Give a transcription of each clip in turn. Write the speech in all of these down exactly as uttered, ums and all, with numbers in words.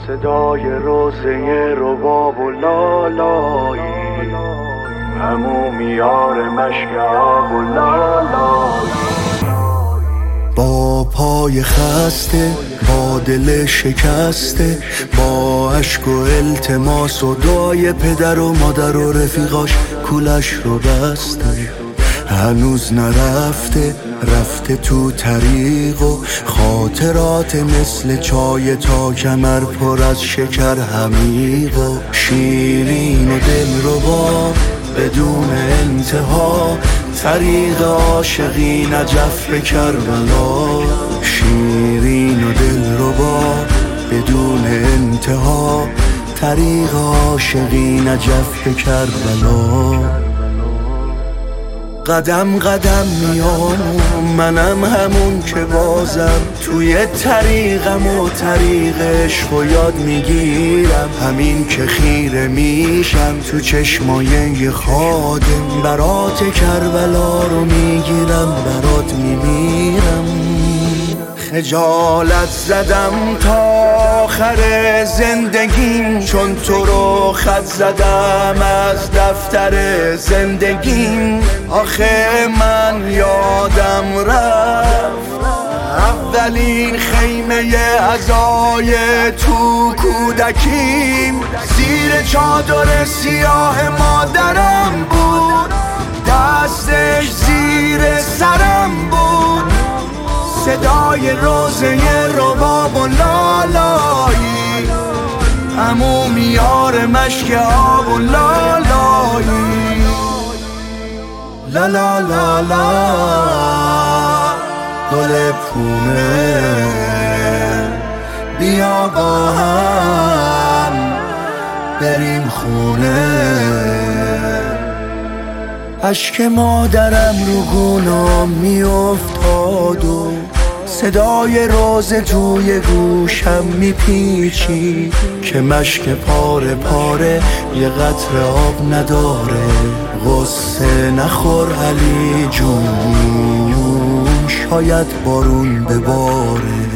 صدای روزه رباب و لالایی، همون میار مشک آب و لالایی. با پای خسته، با دل شکسته، با عشق و التماس و دعای پدر و مادر و رفیقاش کولش رو بسته. هنوز نرفته، رفته تو طریق و خاطرات مثل چای تا کمر پر از شکر حمیق و شیرین و دلربا بدون انتها. طریق عاشقی نجف به کربلا، شیرین و دلربا بدون انتها. طریق عاشقی نجف به کربلا. قدم قدم میام منم همون که بازم توی طریقم و طریق عشق و یاد میگیرم. همین که خیره میشم تو چشمای خادم، برات کربلا رو میگیرم برات میمیرم. خجالت زدم تا آخر زندگیم، چون تو رو خط زدم از دفتر زندگیم. آخه من یادم رفت اولین خیمه عزای تو کودکیم، زیر چادر سیاه مادرم بود، دستش زیر سرم بود. صدای روزه رباب و لالایی، عمو میار مشک آب و لالایی. لا لا لا لا گل پونه، بیا با هم بریم خونه. اشک مادرم رو گونام میافتاد و صدای روزه توی گوشم میپیچی که مشک پاره پاره یه قطره آب نداره. غصه نخور علی جون، شاید بارون بباره.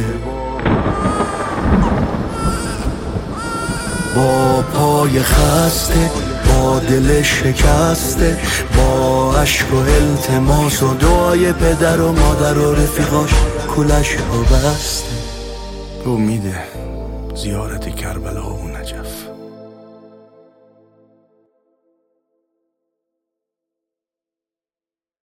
با پای خسته، با دل شکسته، با عشق و التماس و دعای پدر و مادر و رفیقاش کولش رو بسته. امید زیارت کربلا و نجف.